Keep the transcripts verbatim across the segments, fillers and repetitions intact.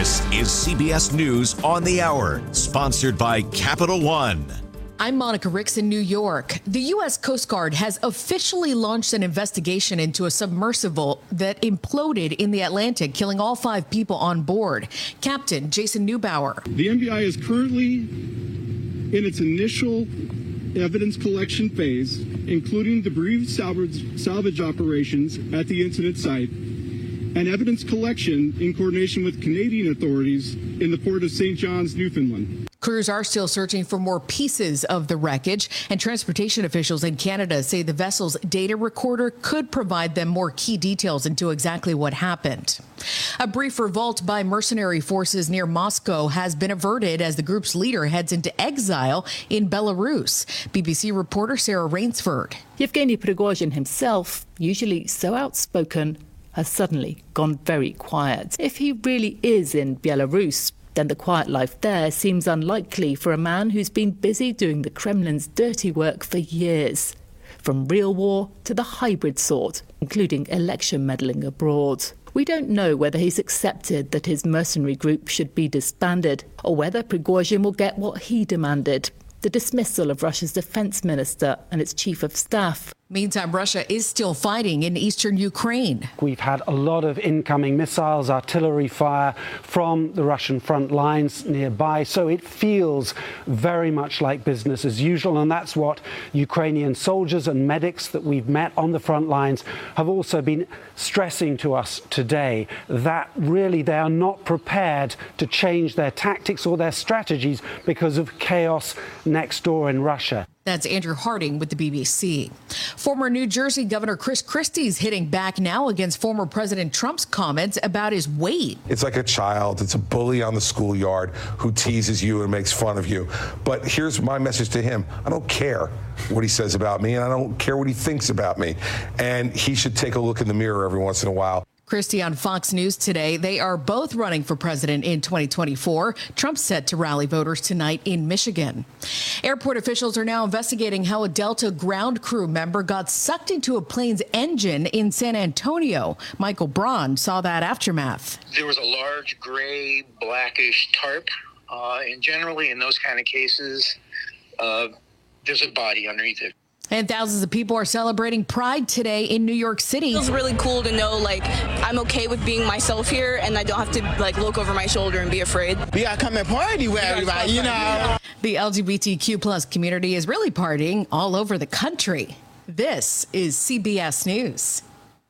This is C B S News on the Hour, sponsored by Capital One. I'm Monica Ricks in New York. The U S Coast Guard has officially launched an investigation into a submersible that imploded in the Atlantic, killing all five people on board. Captain Jason Neubauer. The N B I is currently in its initial evidence collection phase, including debris salvage, salvage operations at the incident site and evidence collection in coordination with Canadian authorities in the port of Saint John's, Newfoundland. Crews are still searching for more pieces of the wreckage, and transportation officials in Canada say the vessel's data recorder could provide them more key details into exactly what happened. A brief revolt by mercenary forces near Moscow has been averted as the group's leader heads into exile in Belarus. B B C reporter Sarah Rainsford. Yevgeny Prigozhin himself, usually so outspoken, has suddenly gone very quiet. If he really is in Belarus, then the quiet life there seems unlikely for a man who's been busy doing the Kremlin's dirty work for years, from real war to the hybrid sort, including election meddling abroad. We don't know whether he's accepted that his mercenary group should be disbanded, or whether Prigozhin will get what he demanded, the dismissal of Russia's defense minister and its chief of staff. Meantime, Russia is still fighting in eastern Ukraine. We've had a lot of incoming missiles, artillery fire from the Russian front lines nearby, so it feels very much like business as usual, and that's what Ukrainian soldiers and medics that we've met on the front lines have also been stressing to us today, that really they are not prepared to change their tactics or their strategies because of chaos next door in Russia. That's Andrew Harding with the B B C. Former New Jersey Governor Chris Christie's hitting back now against former President Trump's comments about his weight. It's like a child. It's a bully on the schoolyard who teases you and makes fun of you. But here's my message to him. I don't care what he says about me, and I don't care what he thinks about me. And he should take a look in the mirror every once in a while. Christie on Fox News today. They are both running for president in twenty twenty-four. Trump's set to rally voters tonight in Michigan. Airport officials are now investigating how a Delta ground crew member got sucked into a plane's engine in San Antonio. Michael Braun saw that aftermath. There was a large gray, blackish tarp, uh, and generally in those kind of cases, uh, there's a body underneath it. And thousands of people are celebrating Pride today in New York City. It feels really cool to know, like, I'm okay with being myself here and I don't have to, like, look over my shoulder and be afraid. We gotta come and party with everybody, you know. The L G B T Q plus community is really partying all over the country. This is C B S News.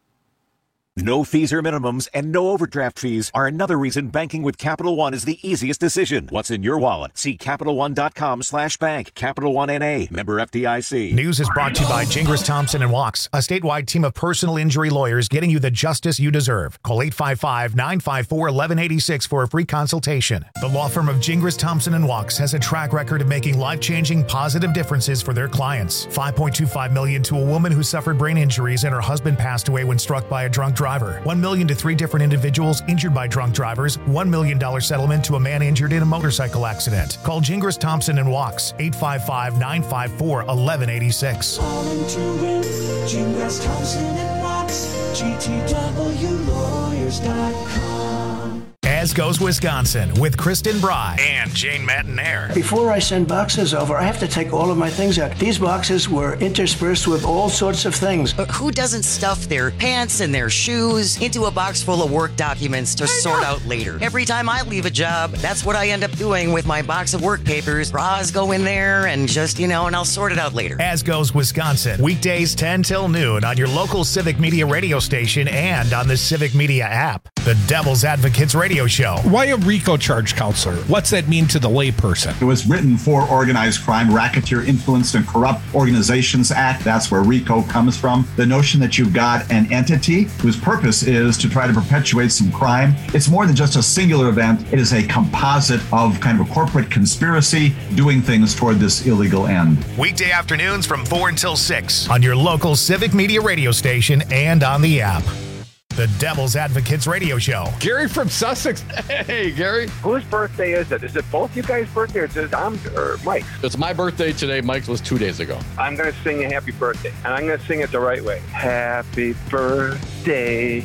No fees or minimums and no overdraft fees are another reason banking with Capital One is the easiest decision. What's in your wallet? See CapitalOne.com slash bank. Capital One N A. Member F D I C. News is brought to you by Gingras Thompson and Wachs, a statewide team of personal injury lawyers getting you the justice you deserve. Call eight five five, nine five four, one one eight six for a free consultation. The law firm of Gingras Thompson and Wachs has a track record of making life-changing positive differences for their clients. five point two five million dollars to a woman who suffered brain injuries and her husband passed away when struck by a drunk driver. one million dollars to three different individuals injured by drunk drivers. one million dollars settlement to a man injured in a motorcycle accident. Call Gingras Thompson and Wachs, eight five five, nine five four, one one eight six. Calling to win, Gingras Thompson and Wachs, G T W lawyers dot com. As Goes Wisconsin with Kristen Bry and Jane Matinaire. Before I send boxes over, I have to take all of my things out. These boxes were interspersed with all sorts of things. But who doesn't stuff their pants and their shoes into a box full of work documents to sort out later? Every time I leave a job, that's what I end up doing with my box of work papers. Bras go in there and just, you know, and I'll sort it out later. As Goes Wisconsin, weekdays ten till noon on your local Civic Media radio station and on the Civic Media app. The Devil's Advocates radio show. Why a RICO charge counselor? What's that mean to the layperson? It was written for Organized Crime, Racketeer, Influenced, and Corrupt Organizations Act. That's where RICO comes from. The notion that you've got an entity whose purpose is to try to perpetuate some crime. It's more than just a singular event. It is a composite of kind of a corporate conspiracy doing things toward this illegal end. Weekday afternoons from four until six on your local Civic Media radio station and on the app. The Devil's Advocates radio show. Gary from Sussex. Hey, Gary. Whose birthday is it? Is it both you guys' birthday or is it Dom's or Mike's? It's my birthday today. Mike's was two days ago. I'm going to sing a happy birthday, and I'm going to sing it the right way. Happy birthday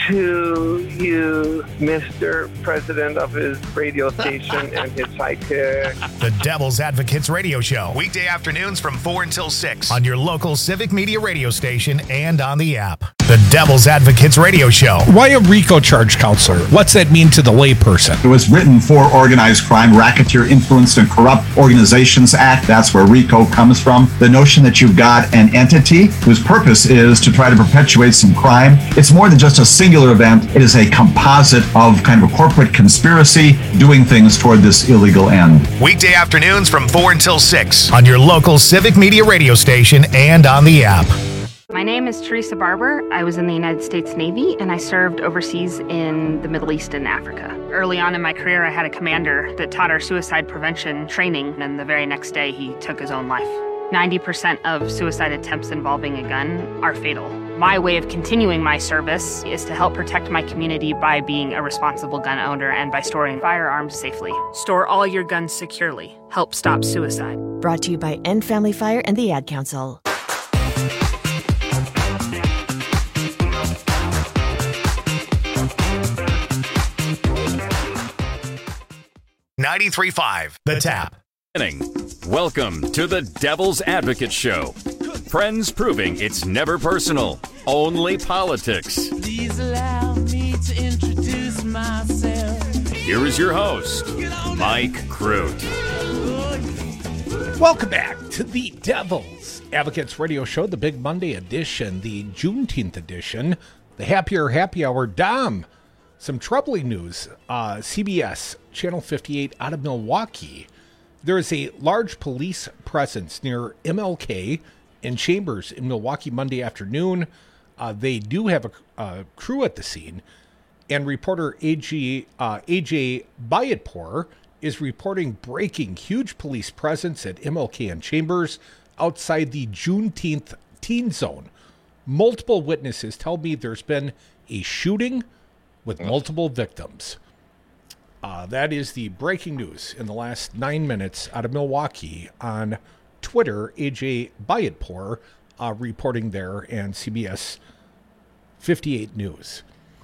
to you, Mister President of his radio station and his sidekick. The Devil's Advocates Radio Show. Weekday afternoons from four until six on your local Civic Media radio station and on the app. The Devil's Advocates Radio Show. Why a RICO charge, counselor? What's that mean to the layperson? It was written for Organized Crime, Racketeer, Influenced, and Corrupt Organizations Act. That's where RICO comes from. The notion that you've got an entity whose purpose is to try to perpetuate some crime. It's more than just a singular event. It is a composite of kind of a corporate conspiracy doing things toward this illegal end. Weekday afternoons from four until six on your local Civic Media radio station and on the app. My name is Teresa Barber. I was in the United States Navy, and I served overseas in the Middle East and Africa. Early on in my career, I had a commander that taught our suicide prevention training, and the very next day, he took his own life. ninety percent of suicide attempts involving a gun are fatal. My way of continuing my service is to help protect my community by being a responsible gun owner and by storing firearms safely. Store all your guns securely. Help stop suicide. Brought to you by End Family Fire and the Ad Council. ninety-three point five The Tap. Welcome to the Devil's Advocate Show. Friends proving it's never personal, only politics. Please allow me to introduce myself. Here is your host, Mike Crute. Welcome back to the Devil's Advocates Radio Show, the Big Monday edition, the Juneteenth edition, the Happier Happy Hour. Dom, some troubling news. Uh, C B S Channel fifty-eight out of Milwaukee. There is a large police presence near M L K and Chambers in Milwaukee Monday afternoon. Uh, they do have a, a crew at the scene, and reporter A J uh, A J Bayatpour is reporting breaking huge police presence at M L K and Chambers outside the Juneteenth teen zone. Multiple witnesses tell me there's been a shooting with multiple victims. Uh, that is the breaking news in the last nine minutes out of Milwaukee on Twitter. A J Bayatpour uh, reporting there, and C B S fifty-eight News.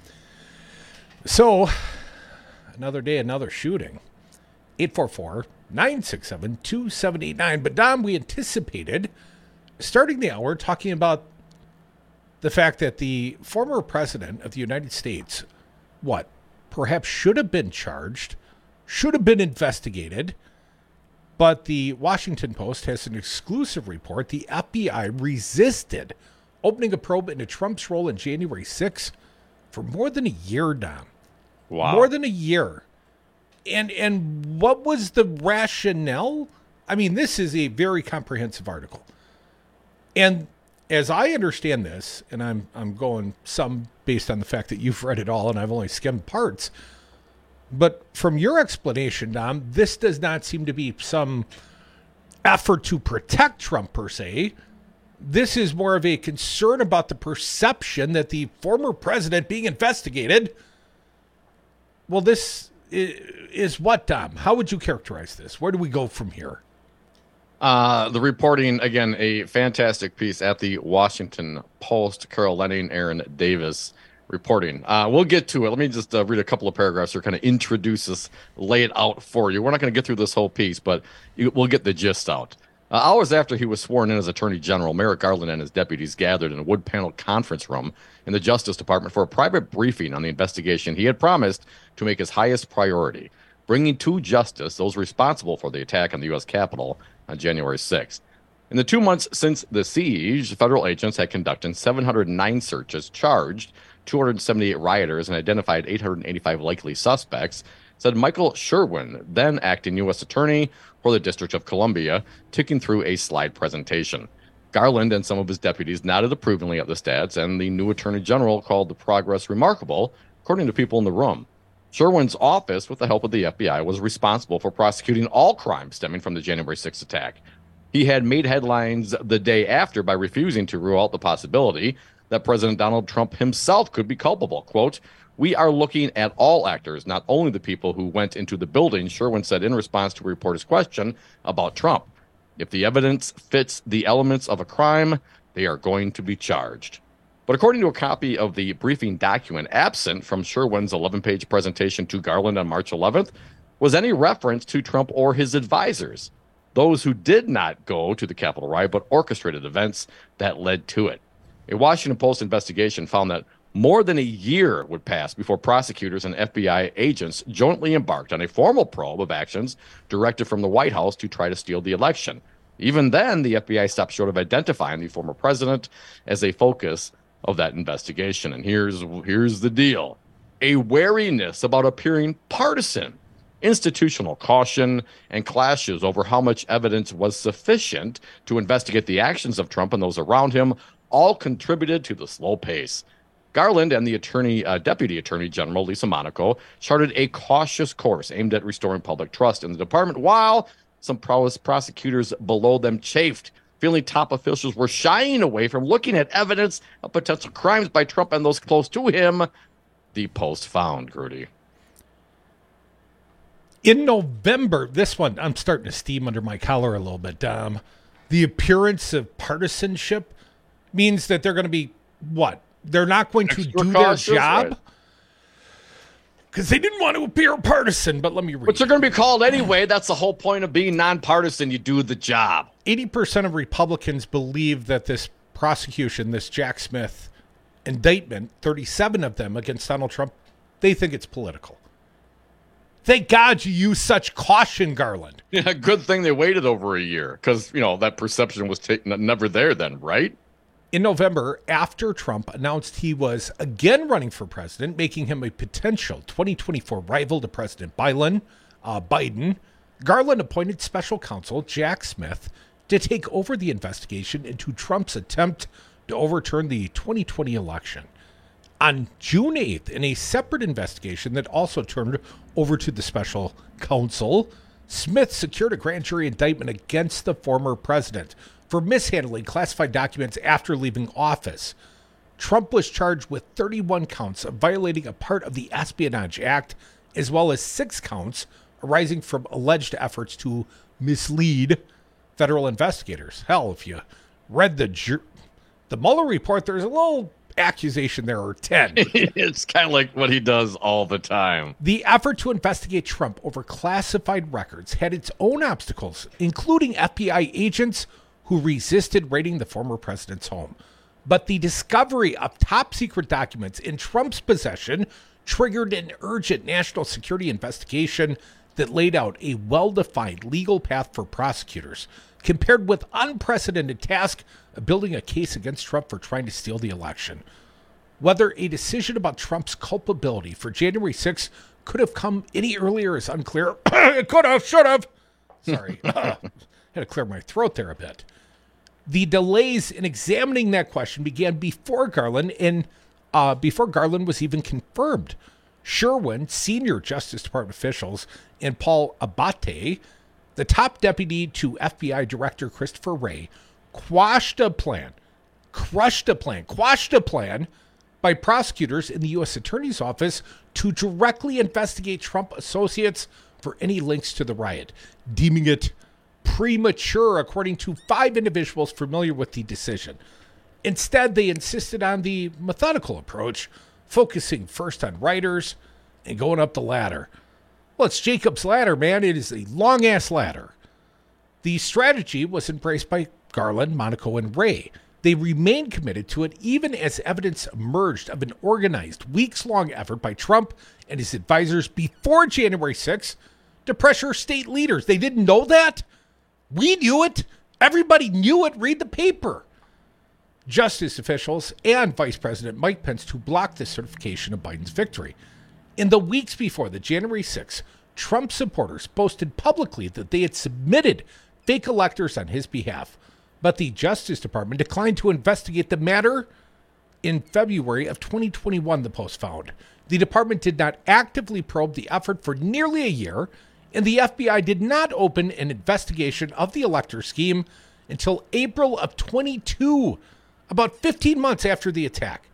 So, another day, another shooting. eight four four, nine six seven, two seven eight nine. But Dom, we anticipated starting the hour talking about the fact that the former president of the United States, what, perhaps should have been charged, should have been investigated, but the Washington Post has an exclusive report. The F B I resisted opening a probe into Trump's role in January sixth for more than a year, Dom. Wow. More than a year. And and what was the rationale? I mean, this is a very comprehensive article. And as I understand this, and I'm I'm going some based on the fact that you've read it all and I've only skimmed parts, but from your explanation, Dom, this does not seem to be some effort to protect Trump per se. This is more of a concern about the perception that the former president being investigated. Well, this is what, Dom? How would you characterize this? Where do we go from here? Uh, the reporting, again, a fantastic piece at the Washington Post. Carol Lenning, Aaron Davis reporting. Uh, we'll get to it. Let me just uh, read a couple of paragraphs here, kind of introduce this, lay it out for you. We're not going to get through this whole piece, but you, we'll get the gist out. Uh, hours after he was sworn in as Attorney General, Merrick Garland and his deputies gathered in a wood panel conference room in the Justice Department for a private briefing on the investigation he had promised to make his highest priority, bringing to justice those responsible for the attack on the U S Capitol on January sixth. In the two months since the siege, federal agents had conducted seven hundred nine searches, charged two hundred seventy-eight rioters, and identified eight hundred eighty-five likely suspects, said Michael Sherwin, then acting U S Attorney for the District of Columbia, ticking through a slide presentation. Garland and some of his deputies nodded approvingly at the stats, and the new Attorney General called the progress remarkable, according to people in the room. Sherwin's office, with the help of the F B I, was responsible for prosecuting all crimes stemming from the January sixth attack. He had made headlines the day after by refusing to rule out the possibility that President Donald Trump himself could be culpable. Quote, "We are looking at all actors, not only the people who went into the building," Sherwin said in response to a reporter's question about Trump. "If the evidence fits the elements of a crime, they are going to be charged." But according to a copy of the briefing document, absent from Sherwin's eleven-page presentation to Garland on March eleventh was any reference to Trump or his advisors, those who did not go to the Capitol riot but orchestrated events that led to it. A Washington Post investigation found that more than a year would pass before prosecutors and F B I agents jointly embarked on a formal probe of actions directed from the White House to try to steal the election. Even then, the F B I stopped short of identifying the former president as a focus of that investigation. And here's here's the deal. A wariness about appearing partisan, institutional caution, and clashes over how much evidence was sufficient to investigate the actions of Trump and those around him all contributed to the slow pace. Garland and the attorney, uh, Deputy Attorney General Lisa Monaco charted a cautious course aimed at restoring public trust in the department, while some prowess prosecutors below them chafed, feeling top officials were shying away from looking at evidence of potential crimes by Trump and those close to him, the Post found, Grudy. In November, this one, I'm starting to steam under my collar a little bit, Dom. The appearance of partisanship means that they're going to be, what? They're not going to Extra do cautious, their job? Because right. they didn't want to appear partisan, but let me read. But they're going to be called anyway. That's the whole point of being nonpartisan. You do the job. eighty percent of Republicans believe that this prosecution, this Jack Smith indictment, thirty-seven of them against Donald Trump, they think it's political. Thank God you use such caution, Garland. Yeah, good thing they waited over a year because, you know, that perception was taken, never there then, right? In November, after Trump announced he was again running for president, making him a potential twenty twenty-four rival to President Biden, uh, Biden, Garland appointed special counsel Jack Smith to take over the investigation into Trump's attempt to overturn the twenty twenty election. On June eighth, in a separate investigation that also turned over to the special counsel, Smith secured a grand jury indictment against the former president for mishandling classified documents after leaving office. Trump was charged with thirty-one counts of violating a part of the Espionage Act, as well as six counts arising from alleged efforts to mislead federal investigators. Hell, if you read the ju- the Mueller report, there's a little accusation there, or ten. It's kind of like what he does all the time. The effort to investigate Trump over classified records had its own obstacles, including F B I agents who resisted raiding the former president's home. But the discovery of top secret documents in Trump's possession triggered an urgent national security investigation that laid out a well-defined legal path for prosecutors, compared with unprecedented task of building a case against Trump for trying to steal the election. Whether a decision about Trump's culpability for January sixth could have come any earlier is unclear. It could have, should have. Sorry. uh, had to clear my throat there a bit. The delays in examining that question began before Garland and uh, before Garland was even confirmed. Sherwin, senior Justice Department officials, and Paul Abate, the top deputy to F B I Director Christopher Wray, quashed a plan, crushed a plan, quashed a plan by prosecutors in the U S Attorney's Office to directly investigate Trump associates for any links to the riot, deeming it premature, according to five individuals familiar with the decision. Instead, they insisted on the methodical approach, focusing first on writers and going up the ladder. Well, it's Jacob's ladder, man. It is a long-ass ladder. The strategy was embraced by Garland, Monaco, and Wray. They remained committed to it even as evidence emerged of an organized, weeks-long effort by Trump and his advisors before January sixth to pressure state leaders. They didn't know that? We knew it. Everybody knew it. Read the paper. Justice officials and Vice President Mike Pence to block the certification of Biden's victory. In the weeks before the January sixth, Trump supporters boasted publicly that they had submitted fake electors on his behalf, but the Justice Department declined to investigate the matter. In February of twenty twenty-one, the Post found the department did not actively probe the effort for nearly a year, and the F B I did not open an investigation of the elector scheme until April of twenty-two, about fifteen months after the attack.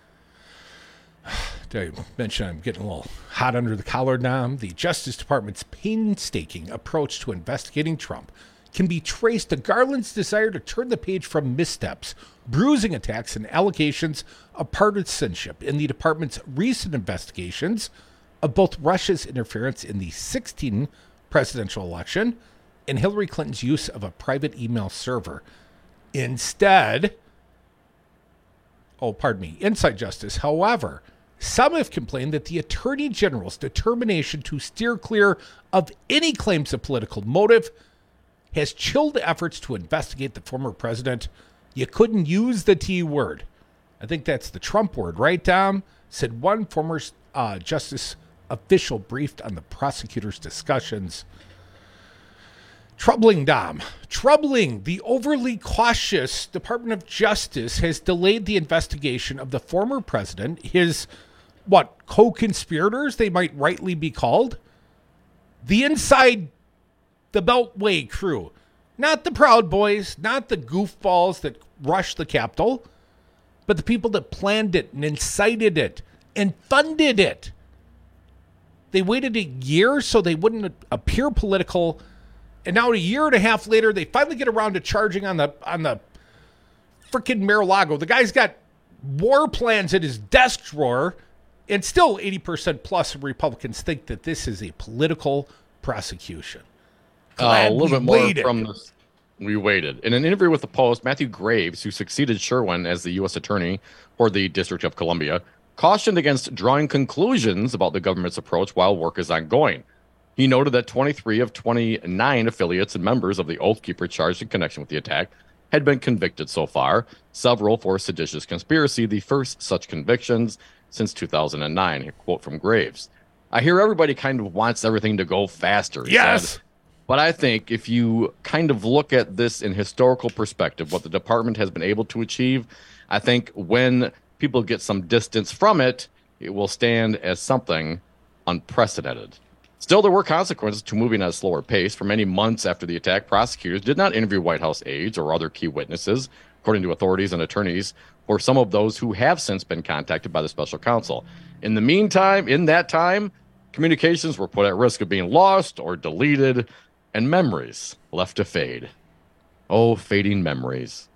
Did I mention I'm getting a little hot under the collar now? The Justice Department's painstaking approach to investigating Trump can be traced to Garland's desire to turn the page from missteps, bruising attacks, and allegations of partisanship in the department's recent investigations of both Russia's interference in the sixteen presidential election and Hillary Clinton's use of a private email server. Instead, oh, pardon me, inside justice, however, some have complained that the Attorney General's determination to steer clear of any claims of political motive has chilled efforts to investigate the former president. You couldn't use the T word. I think that's the Trump word, right, Tom? Said one former uh, justice official briefed on the prosecutor's discussions. Troubling, Dom. Troubling. The overly cautious Department of Justice has delayed the investigation of the former president, his, what, co-conspirators, they might rightly be called? The inside the Beltway crew. Not the Proud Boys, not the goofballs that rushed the Capitol, but the people that planned it and incited it and funded it. They waited a year so they wouldn't appear political. And now a year and a half later, they finally get around to charging on the on the freaking Mar-a-Lago. The guy's got war plans in his desk drawer, and still eighty percent plus of Republicans think that this is a political prosecution. Uh, a little bit more waited. from this. We waited. In an interview with the Post, Matthew Graves, who succeeded Sherwin as the U S attorney for the District of Columbia, cautioned against drawing conclusions about the government's approach while work is ongoing. He noted that twenty-three of twenty-nine affiliates and members of the Oath Keeper charged in connection with the attack had been convicted so far, several for seditious conspiracy, the first such convictions since two thousand nine. A quote from Graves. I hear everybody kind of wants everything to go faster. Yes. Said. But I think if you kind of look at this in historical perspective, what the department has been able to achieve, I think when people get some distance from it, it will stand as something unprecedented. Still, there were consequences to moving at a slower pace. For many months after the attack, prosecutors did not interview White House aides or other key witnesses, according to authorities and attorneys, or some of those who have since been contacted by the special counsel. In the meantime, in that time, communications were put at risk of being lost or deleted, and memories left to fade. Oh, fading memories.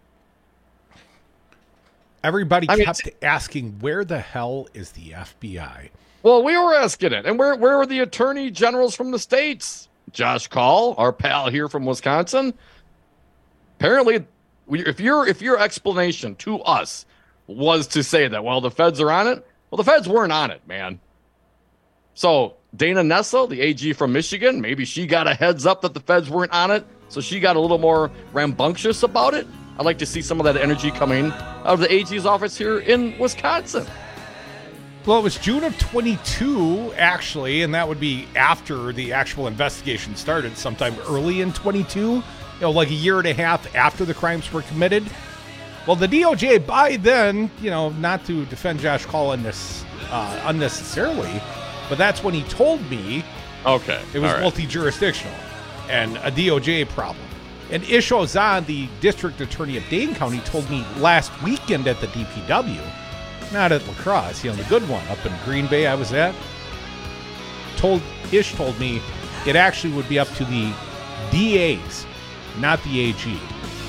Everybody I mean, kept asking, where the hell is the F B I? Well, we were asking it. And where, where are the attorney generals from the states? Josh Kaul, our pal here from Wisconsin. Apparently, we, if your if your explanation to us was to say that, well, the feds are on it, well, the feds weren't on it, man. So Dana Nessel, the A G from Michigan, maybe she got a heads up that the feds weren't on it, so she got a little more rambunctious about it. I'd like to see some of that energy coming out of the A G's office here in Wisconsin. Well, it was June of twenty-two, actually, and that would be after the actual investigation started, sometime early in twenty-two, you know, like a year and a half after the crimes were committed. Well, the D O J, by then, you know, not to defend Josh Kaul unnes- uh, unnecessarily, but that's when he told me okay, it was right. multi-jurisdictional and a D O J problem. And Ish Ozan, the district attorney of Dane County, told me last weekend at the D P W, not at La Crosse, you know, the good one up in Green Bay I was at, told Ish told me it actually would be up to the D As, not the A G.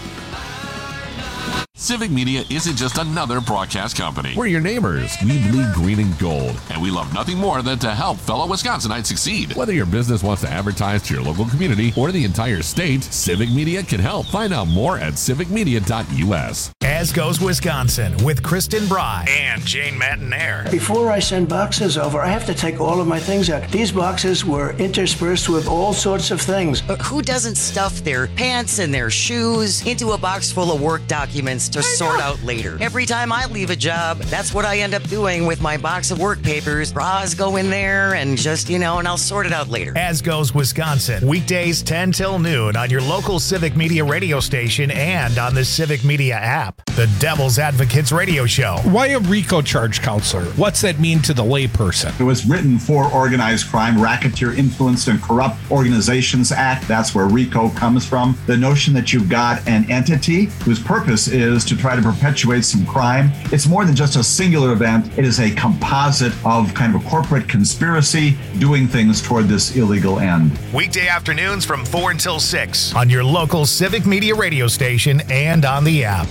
Civic Media isn't just another broadcast company. We're your neighbors. We bleed green and gold, and we love nothing more than to help fellow Wisconsinites succeed. Whether your business wants to advertise to your local community or the entire state, Civic Media can help. Find out more at civic media dot u s. As Goes Wisconsin with Kristen Bry and Jane Matanair. Before I send boxes over, I have to take all of my things out. These boxes were interspersed with all sorts of things. But who doesn't stuff their pants and their shoes into a box full of work documents to sort out later? Every time I leave a job, that's what I end up doing with my box of work papers. Bras go in there and just, you know, and I'll sort it out later. As Goes Wisconsin, weekdays ten till noon on your local Civic Media radio station and on the Civic Media app. The Devil's Advocates radio show. Why a RICO charge, counselor? What's that mean to the layperson? It was written for Organized Crime, Racketeer Influenced and Corrupt Organizations Act. That's where RICO comes from. The notion that you've got an entity whose purpose is to try to perpetuate some crime. It's more than just a singular event. It is a composite of kind of a corporate conspiracy doing things toward this illegal end. Weekday afternoons from four until six on your local Civic Media radio station and on the app.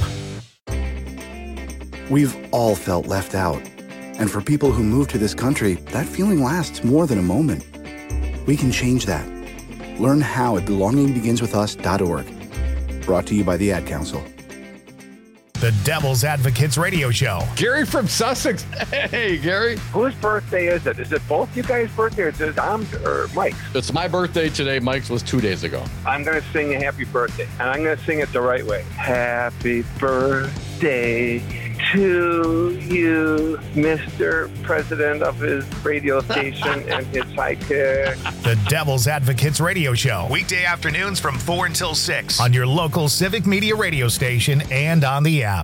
We've all felt left out. And for people who move to this country, that feeling lasts more than a moment. We can change that. Learn how at belonging begins with us dot org. Brought to you by the Ad Council. The Devil's Advocates radio show. Gary from Sussex. Hey, Gary. Whose birthday is it? Is it both you guys' birthday or is it Dom's or Mike's? It's my birthday today. Mike's was two days ago. I'm going to sing a happy birthday, and I'm going to sing it the right way. Happy birthday to you, Mister President of his radio station and his sidekick. The Devil's Advocates radio show. Weekday afternoons from four until six on your local Civic Media radio station and on the app.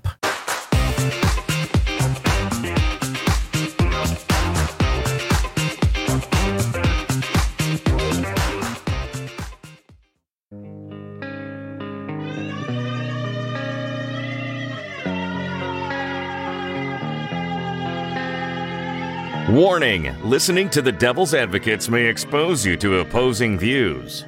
Warning, listening to the Devil's Advocates may expose you to opposing views.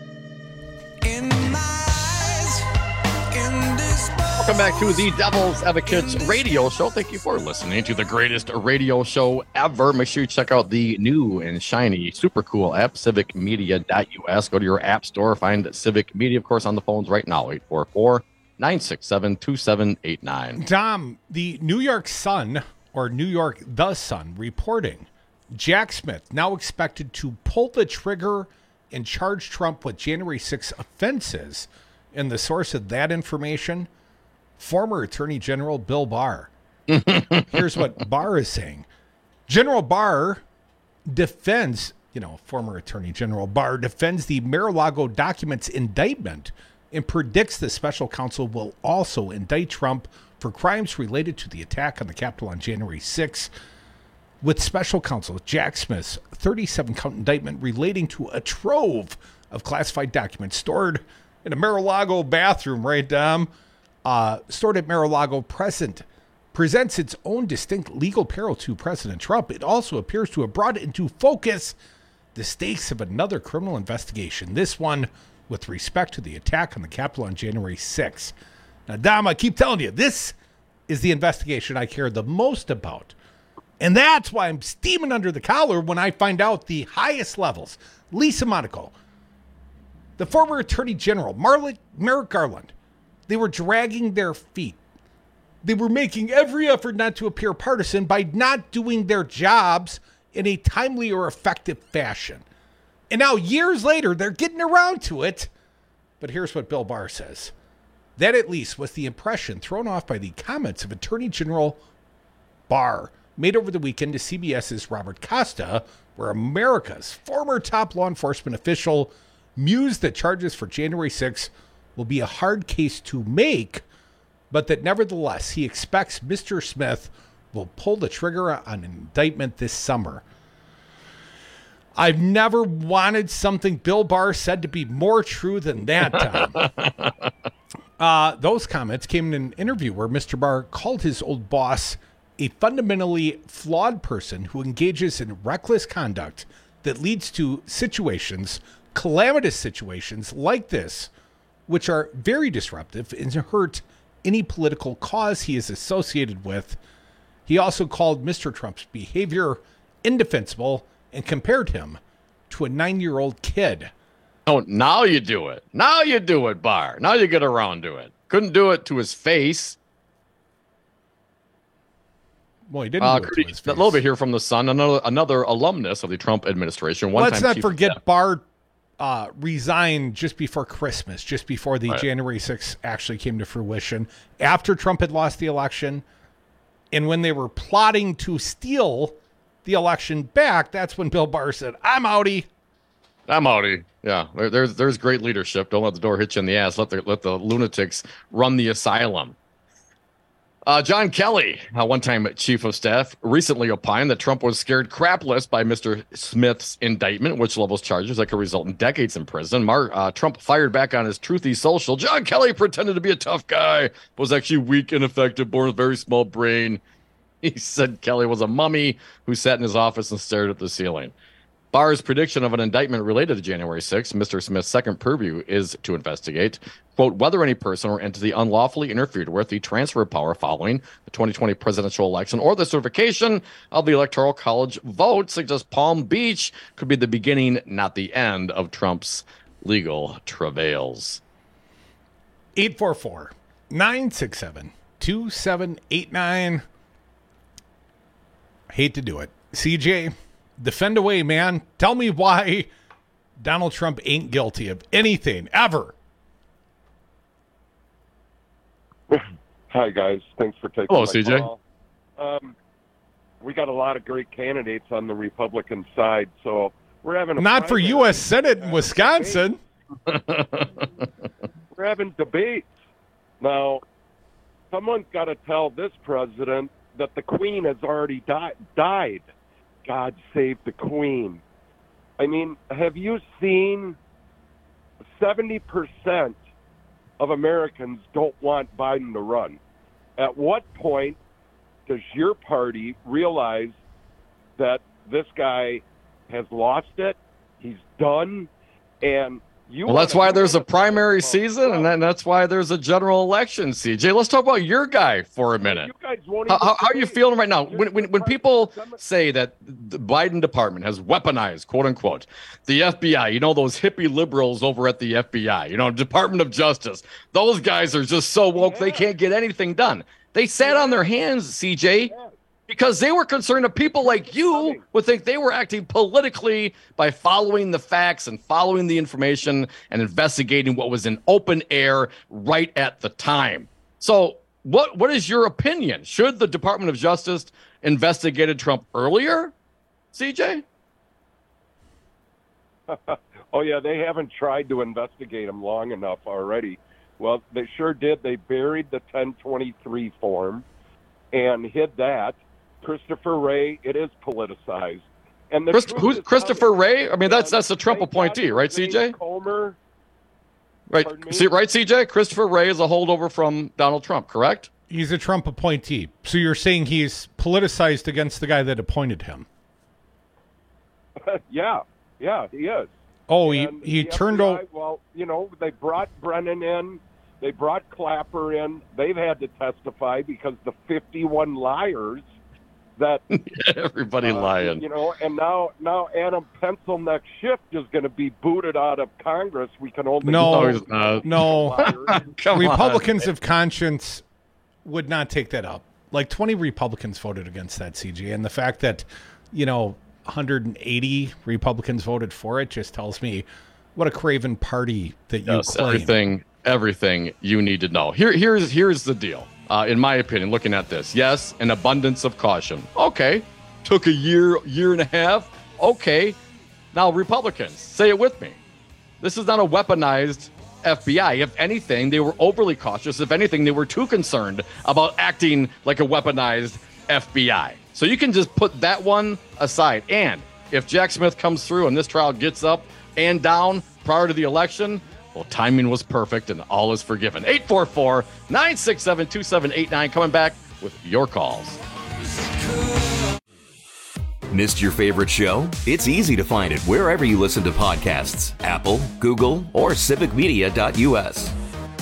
Welcome back to the Devil's Advocates radio show. Thank you for listening to the greatest radio show ever. Make sure you check out the new and shiny, super cool app, civic media dot U S. Go to your app store, find Civic Media, of course, on the phones right now, eight four four, nine six seven, two seven eight nine. Dom, the New York Sun, or New York The Sun, reporting Jack Smith now expected to pull the trigger and charge Trump with January sixth offenses. And the source of that information, former Attorney General Bill Barr. Here's what Barr is saying. General Barr defends, you know, former Attorney General Barr defends the Mar-a-Lago documents indictment and predicts the special counsel will also indict Trump for crimes related to the attack on the Capitol on January sixth, with special counsel Jack Smith's thirty-seven count indictment relating to a trove of classified documents stored in a Mar-a-Lago bathroom, right, Dom? Uh, stored at Mar-a-Lago present presents its own distinct legal peril to President Trump. It also appears to have brought into focus the stakes of another criminal investigation, this one with respect to the attack on the Capitol on January sixth. Now, Dom, I keep telling you, this is the investigation I care the most about. And that's why I'm steaming under the collar when I find out the highest levels. Lisa Monaco, the former Attorney General, Marla, Merrick Garland, they were dragging their feet. They were making every effort not to appear partisan by not doing their jobs in a timely or effective fashion. And now, years later, they're getting around to it. But here's what Bill Barr says. That, at least, was the impression thrown off by the comments of Attorney General Barr made over the weekend to C B S's Robert Costa, where America's former top law enforcement official mused that charges for January sixth will be a hard case to make, but that nevertheless he expects Mister Smith will pull the trigger on an indictment this summer. I've never wanted something Bill Barr said to be more true than that, Tom. uh, those comments came in an interview where Mister Barr called his old boss a fundamentally flawed person who engages in reckless conduct that leads to situations, calamitous situations like this, which are very disruptive and hurt any political cause he is associated with. He also called Mister Trump's behavior indefensible and compared him to a nine-year-old kid. Oh, now you do it. Now you do it, Barr. Now you get around to it. Couldn't do it to his face. Well, he didn't uh, do it to his face. A little bit here from the Sun, another another alumnus of the Trump administration. One Let's time not chief forget Barr uh, resigned just before Christmas, just before the Right. January sixth actually came to fruition, after Trump had lost the election. And when they were plotting to steal the election back, that's when Bill Barr said, I'm outie. I'm outie. Yeah, there, there's there's great leadership. Don't let the door hit you in the ass. Let the let the lunatics run the asylum. Uh, John Kelly, a one-time chief of staff, recently opined that Trump was scared crapless by Mister Smith's indictment, which levels charges that could result in decades in prison. Mar- uh, Trump fired back on his truthy social. John Kelly pretended to be a tough guy, but was actually weak, ineffective, born with a very small brain. He said Kelly was a mummy who sat in his office and stared at the ceiling. Barr's prediction of an indictment related to January sixth, Mister Smith's second purview is to investigate, quote, whether any person or entity unlawfully interfered with the transfer of power following the twenty twenty presidential election or the certification of the Electoral College vote. Suggests Palm Beach could be the beginning, not the end, of Trump's legal travails. eight four four, nine six seven, two seven eight nine. Hate to do it. C J, defend away, man. Tell me why Donald Trump ain't guilty of anything, ever. Hi, guys. Thanks for taking Hello, my C J. call. Um, we got a lot of great candidates on the Republican side, so we're having a Not for primary. U S Senate in Wisconsin. We're having debates. Now, someone's got to tell this president that the Queen has already di- died. God save the Queen. I mean, have you seen seventy percent of Americans don't want Biden to run? At what point does your party realize that this guy has lost it, he's done, and you Well, that's why there's a primary season, and then that's why there's a general election, C J. Let's talk about your guy for a minute. You guys won't How, even how, how are you feeling right now? When, when, when people say that the Biden department has weaponized, quote unquote, the F B I, you know, those hippie liberals over at the F B I, you know, Department of Justice, those guys are just so woke they can't get anything done. They sat on their hands, C J, because they were concerned that people like you would think they were acting politically by following the facts and following the information and investigating what was in open air right at the time. So what what is your opinion? Should the Department of Justice investigated Trump earlier, C J? Oh, yeah, they haven't tried to investigate him long enough already. Well, they sure did. They buried the ten twenty-three form and hid that. Christopher Wray, it is politicized. And the Christ, truth who's is Christopher Wray? I mean, that's Yeah, that's a Trump they appointee, got right, C J? Comer. Right, see, right, C J? Christopher Wray is a holdover from Donald Trump, correct? He's a Trump appointee. So you're saying he's politicized against the guy that appointed him? yeah, yeah, he is. Oh, he, And he the turned F B I, over. Well, you know, they brought Brennan in. They brought Clapper in. They've had to testify because the fifty-one liars that Everybody uh, lying. You know, and now now Adam Pencil next shift is going to be booted out of Congress. We can only No, know- no. Come Republicans on. of conscience would not take that up. Like twenty Republicans voted against that, C G. And the fact that, you know, one hundred eighty Republicans voted for it just tells me what a craven party that you Yes, claim. everything, everything you need to know. Here, here's here's the deal. Uh, in my opinion, looking at this, yes, an abundance of caution. Okay, took a year, year and a half. Okay, now Republicans, say it with me. This is not a weaponized F B I. If anything, they were overly cautious. If anything, they were too concerned about acting like a weaponized F B I. So you can just put that one aside. And if Jack Smith comes through and this trial gets up and down prior to the election, well, timing was perfect and all is forgiven. eight four four, nine six seven, two seven eight nine. Coming back with your calls. Missed your favorite show? It's easy to find it wherever you listen to podcasts. Apple, Google, or civic media dot U S.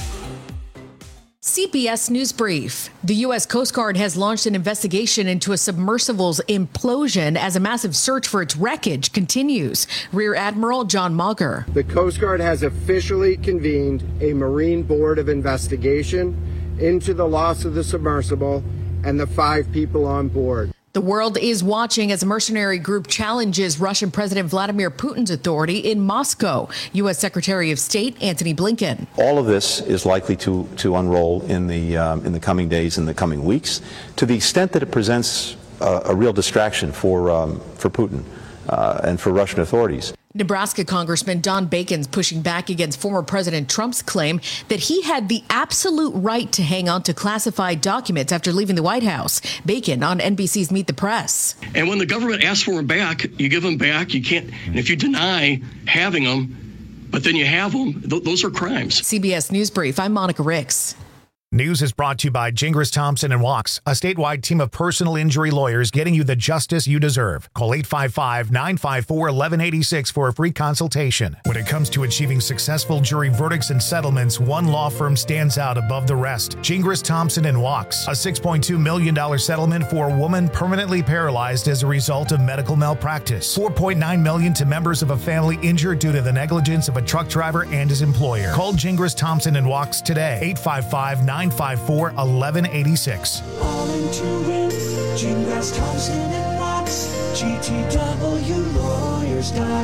C B S News Brief. The U S Coast Guard has launched an investigation into a submersible's implosion as a massive search for its wreckage continues. Rear Admiral John Mauger. The Coast Guard has officially convened a Marine Board of Investigation into the loss of the submersible and the five people on board. The world is watching as a mercenary group challenges Russian President Vladimir Putin's authority in Moscow. U S Secretary of State Antony Blinken. All of this is likely to, to unroll in the, um, in the coming days and the coming weeks, to the extent that it presents uh, a real distraction for, um, for Putin uh, and for Russian authorities. Nebraska Congressman Don Bacon's pushing back against former President Trump's claim that he had the absolute right to hang on to classified documents after leaving the White House. Bacon on N B C's Meet the Press. And when the government asks for them back, you give them back. You can't, and if you deny having them, but then you have them, th- those are crimes. C B S News Brief, I'm Monica Ricks. News is brought to you by Gingras Thompson and Walks, a statewide team of personal injury lawyers getting you the justice you deserve. Call eight five five, nine five four, one one eight six for a free consultation. When it comes to achieving successful jury verdicts and settlements, one law firm stands out above the rest. Gingras Thompson and Walks, a six point two million dollars settlement for a woman permanently paralyzed as a result of medical malpractice. four point nine million dollars to members of a family injured due to the negligence of a truck driver and his employer. Call Gingras Thompson and Walks today. eight five five, nine five four, one one eight six. All in to win. Gingras Thompson and Walks. G T W lawyers dot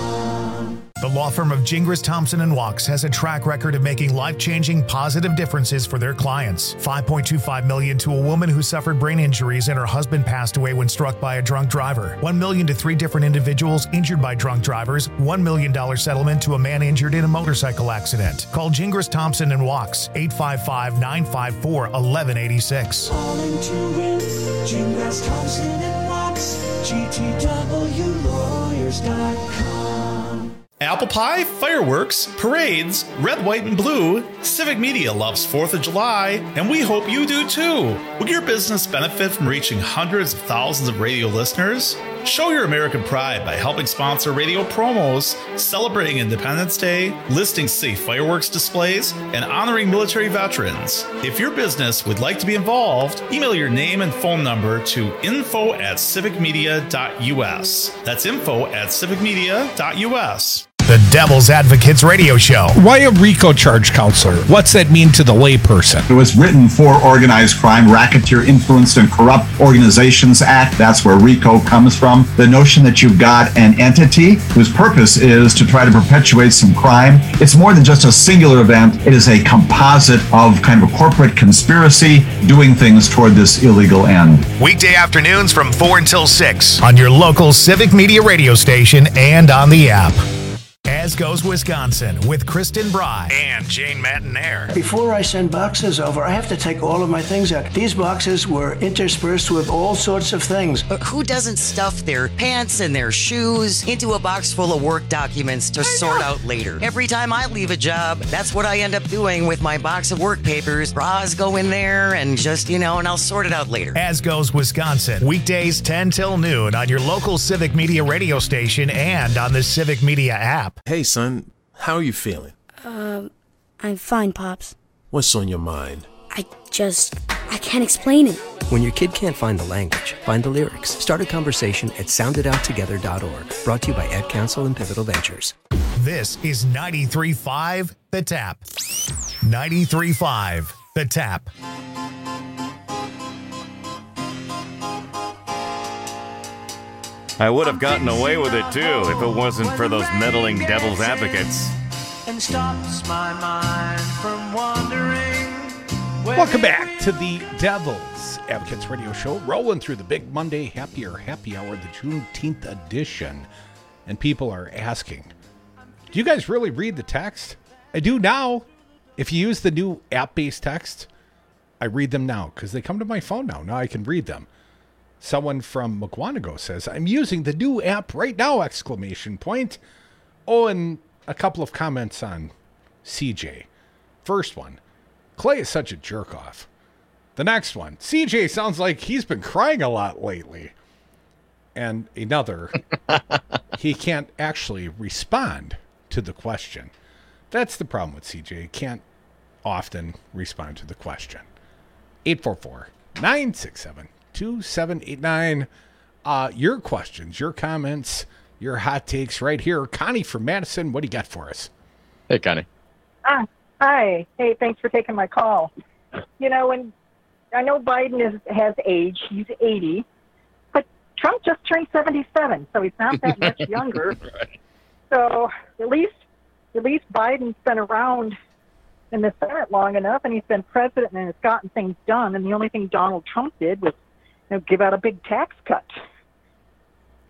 com. The law firm of Gingras Thompson and Walks has a track record of making life-changing positive differences for their clients. five point two five million dollars to a woman who suffered brain injuries and her husband passed away when struck by a drunk driver. one million dollars to three different individuals injured by drunk drivers. one million dollars settlement to a man injured in a motorcycle accident. Call Gingras Thompson and Walks, eight five five, nine five four, one one eight six. All in to win. Gingras Thompson and Walks. G T W lawyers dot com. Apple pie, fireworks, parades, red, white, and blue. Civic Media loves fourth of July, and we hope you do too. Would your business benefit from reaching hundreds of thousands of radio listeners? Show your American pride by helping sponsor radio promos, celebrating Independence Day, listing safe fireworks displays, and honoring military veterans. If your business would like to be involved, email your name and phone number to info at civic media dot u s. That's info at civic media dot u s. The Devil's Advocates Radio Show. Why a RICO charge, counselor? What's that mean to the layperson? It was written for Organized Crime, Racketeer Influenced and Corrupt Organizations Act. That's where RICO comes from. The notion that you've got an entity whose purpose is to try to perpetuate some crime. It's more than just a singular event. It is a composite of kind of a corporate conspiracy doing things toward this illegal end. Weekday afternoons from four until six on your local Civic Media radio station and on the app. As Goes Wisconsin with Kristen Bry and Jane Matinaire. Before I send boxes over, I have to take all of my things out. These boxes were interspersed with all sorts of things. But who doesn't stuff their pants and their shoes into a box full of work documents to sort out later? Every time I leave a job, that's what I end up doing with my box of work papers. Bras go in there and just, you know, and I'll sort it out later. As Goes Wisconsin, weekdays ten till noon on your local Civic Media radio station and on the Civic Media app. Hey, son, how are you feeling? Um, I'm fine, Pops. What's on your mind? I just, I can't explain it. When your kid can't find the language, find the lyrics. Start a conversation at sound it out together dot org. Brought to you by Ad Council and Pivotal Ventures. This is ninety-three point five The Tap. ninety-three point five The Tap. I would have gotten away with it too if it wasn't for those meddling devil's advocates. And stops my mind from wandering. Welcome back to the Devil's Advocates Radio Show, rolling through the big Monday Happier Happy Hour, the Juneteenth edition. And people are asking, do you guys really read the text? I do now. If you use the new app-based text, I read them now because they come to my phone now. Now I can read them. Someone from McWanago says, I'm using the new app right now, exclamation point. Oh, and a couple of comments on C J. First one, Clay is such a jerk-off. The next one, C J sounds like he's been crying a lot lately. And another, he can't actually respond to the question. That's the problem with C J. He can't often respond to the question. eight four four, nine six seven, two seven eight nine. Uh, your questions, your comments, your hot takes right here. Connie from Madison, what do you got for us? Hey, Connie. Ah, hi. Hey, thanks for taking my call. You know, when I know Biden is, has age, he's eighty, but Trump just turned seventy-seven, so he's not that much younger. Right. So at least, at least Biden's been around in the Senate long enough, and he's been president and has gotten things done. And the only thing Donald Trump did was, you know, give out a big tax cut.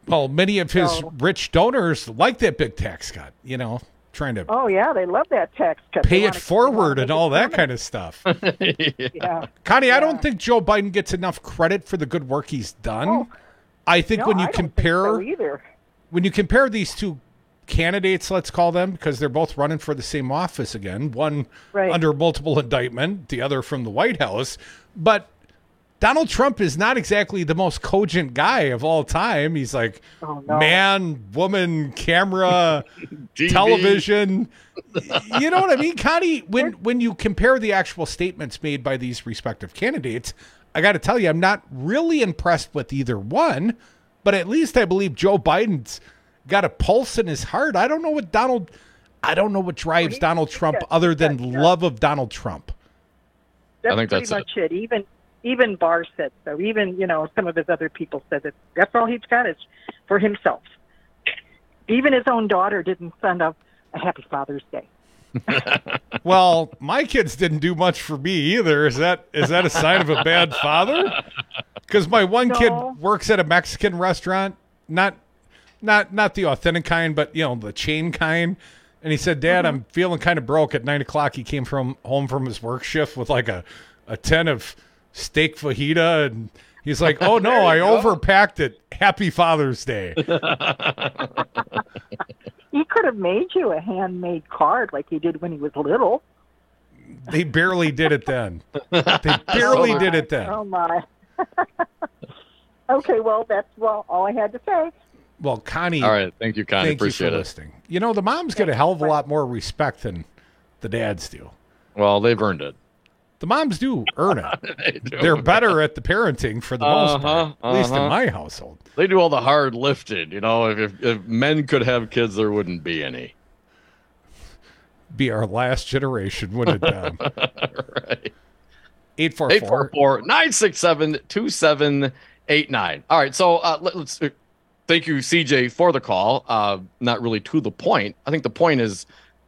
Well, many of his So- rich donors like that big tax cut, you know, trying to Oh yeah, they love that tax cut. They pay it wanna- they forward wanna and make all it that permanent. kind of stuff. Yeah. Connie, I don't think Joe Biden gets enough credit for the good work he's done. Oh. I think No, when you I don't think compare so either. when you compare these two candidates, let's call them, because they're both running for the same office again, one Right. under multiple indictment, the other from the White House. But Donald Trump is not exactly the most cogent guy of all time. He's like Oh, no. man, woman, camera, T V. television. You know what I mean, Connie? When when you compare the actual statements made by these respective candidates, I got to tell you, I'm not really impressed with either one. But at least I believe Joe Biden's got a pulse in his heart. I don't know what Donald. I don't know what drives Donald Trump other than love of Donald Trump. That's I think pretty that's much it. Even even Barr said so. Even you know some of his other people said that that's all he's got is for himself. Even his own daughter didn't send up a Happy Father's Day. Well, my kids didn't do much for me either. Is that is that a sign of a bad father? Because my one No. kid works at a Mexican restaurant, not not not the authentic kind, but you know the chain kind. And he said, "Dad, I'm feeling kind of broke." At nine o'clock, he came from home from his work shift with like a a tin of steak fajita, and he's like, "Oh no, There you I go. overpacked it. Happy Father's Day." He could have made you a handmade card like he did when he was little. They barely did it then. They barely Oh, did my. it then. Oh my. Okay, well that's well all I had to say. Well, Connie. All right, thank you, Connie. Thank Appreciate you for it. listening. You know, the moms get a hell of a lot more respect than the dads do. Well, they've earned it. The moms do earn it. They do. They're better at the parenting for the most Uh-huh, part, at least in uh-huh. my household. They do all the hard lifting. You know, if, if if men could have kids, there wouldn't be any. Be our last generation, wouldn't it, Dom? Right. eight four eight four four. four, nine six seven, two seven eight nine. All right, so uh, let, let's uh, thank you, C J, for the call. Uh, not really to the point. I think the point is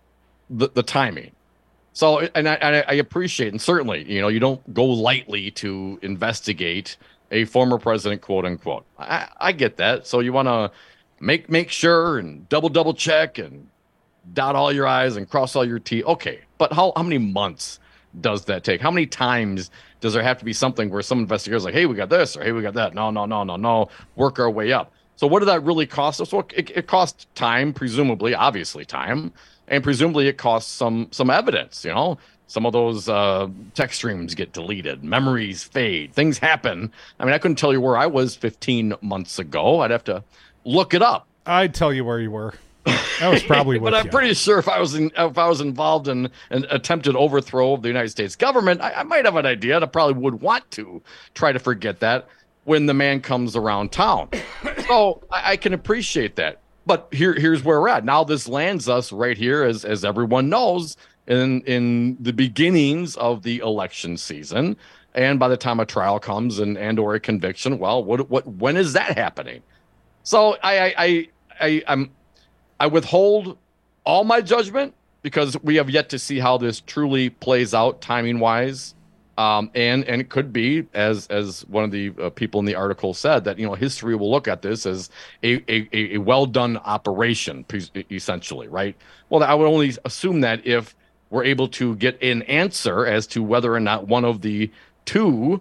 the, the timing. So, and I, and I appreciate, and certainly, you know, you don't go lightly to investigate a former president, quote unquote. I, I get that. So you want to make make sure and double double check and dot all your I's and cross all your T's. Okay, but how how many months does that take? How many times does there have to be something where some investigators like, hey, we got this, or hey, we got that? No, no, no, no, no. Work our way up. So what did that really cost us? Well, it, it cost time, presumably, obviously time, and presumably it costs some some evidence. You know, some of those uh, text streams get deleted, memories fade, things happen. I mean, I couldn't tell you where I was fifteen months ago. I'd have to look it up. I'd tell you where you were. That was probably but with I'm you. pretty sure if I was in, if I was involved in an attempted overthrow of the United States government, I, I might have an idea. And I probably would want to try to forget that when the man comes around town. So I, I can appreciate that. But here, here's where we're at now. This lands us right here, as as everyone knows, in in the beginnings of the election season. And by the time a trial comes and and or a conviction, well, what what when is that happening? So I I I, I I'm. I withhold all my judgment because we have yet to see how this truly plays out timing wise. Um, and, and it could be, as, as one of the uh, people in the article said, that, you know, history will look at this as a, a, a well done operation, essentially. Right. Well, I would only assume that if we're able to get an answer as to whether or not one of the two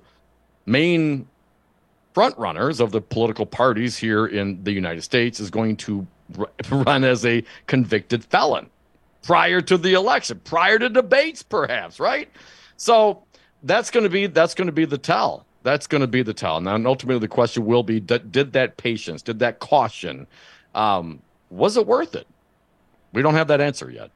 main front runners of the political parties here in the United States is going to run as a convicted felon prior to the election, prior to debates, perhaps, right? So that's going to be that's going to be the tell. That's going to be the tell. Now, and ultimately, the question will be: did, did that patience, did that caution, um, was it worth it? We don't have that answer yet.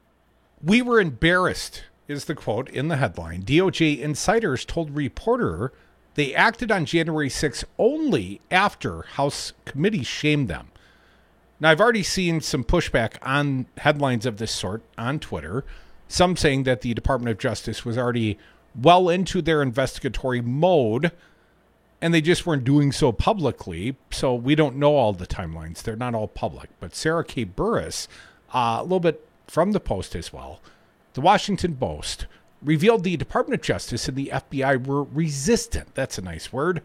We were embarrassed, is the quote in the headline. D O J insiders told reporter they acted on January sixth only after House committees shamed them. Now, I've already seen some pushback on headlines of this sort on Twitter, some saying that the Department of Justice was already well into their investigatory mode, and they just weren't doing so publicly, so we don't know all the timelines. They're not all public. But Sarah K. Burris, uh, a little bit from the Post as well, the Washington Post, revealed the Department of Justice and the F B I were resistant, that's a nice word,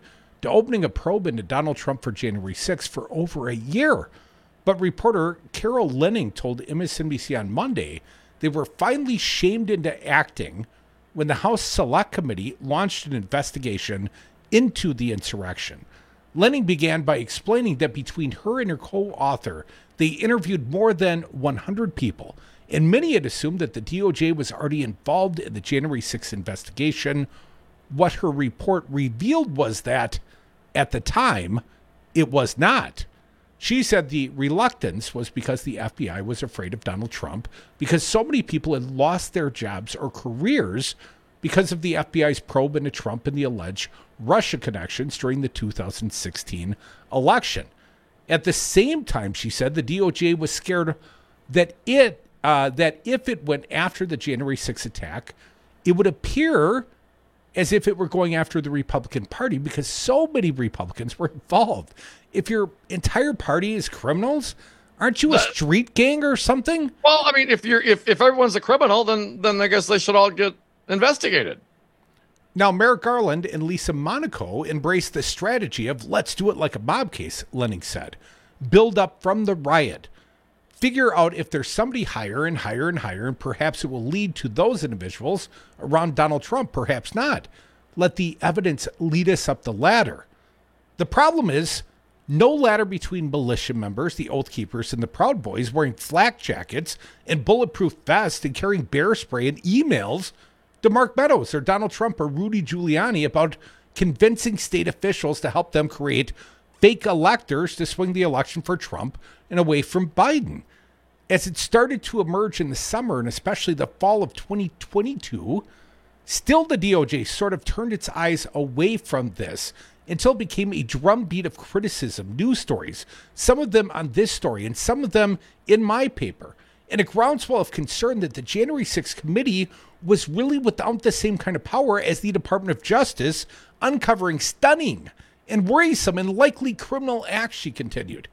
to opening a probe into Donald Trump for January sixth for over a year. But reporter Carol Leonnig told M S N B C on Monday they were finally shamed into acting when the House Select Committee launched an investigation into the insurrection. Leonnig began by explaining that between her and her co-author, they interviewed more than one hundred people, and many had assumed that the D O J was already involved in the January sixth investigation. What her report revealed was that, at the time, it was not. She said the reluctance was because the F B I was afraid of Donald Trump, because so many people had lost their jobs or careers because of the F B I's probe into Trump and the alleged Russia connections during the two thousand sixteen election. At the same time, she said the D O J was scared that it uh, that if it went after the January sixth attack, it would appear as if it were going after the Republican Party because so many Republicans were involved. If your entire party is criminals, aren't you a street gang or something? Well, I mean, if you're if, if everyone's a criminal, then then I guess they should all get investigated. Now, Merrick Garland and Lisa Monaco embraced the strategy of let's do it like a mob case, Leonnig said. Build up from the riot. Figure out if there's somebody higher and higher and higher, and perhaps it will lead to those individuals around Donald Trump, perhaps not. Let the evidence lead us up the ladder. The problem is no ladder between militia members, the Oath Keepers, and the Proud Boys wearing flak jackets and bulletproof vests and carrying bear spray and emails to Mark Meadows or Donald Trump or Rudy Giuliani about convincing state officials to help them create fake electors to swing the election for Trump and away from Biden. As it started to emerge in the summer and especially the fall of twenty twenty-two, still the D O J sort of turned its eyes away from this until it became a drumbeat of criticism, news stories, some of them on this story and some of them in my paper, and a groundswell of concern that the January sixth committee was really without the same kind of power as the Department of Justice, uncovering stunning and worrisome and likely criminal acts, she continued.